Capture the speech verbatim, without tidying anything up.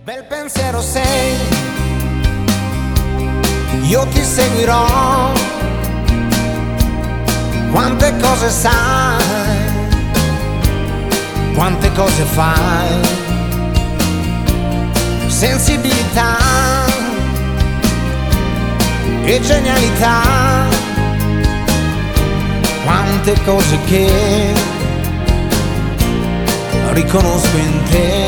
Bel pensiero sei, io ti seguirò, quante cose sai, quante cose fai, sensibilità e genialità, quante cose che riconosco in te.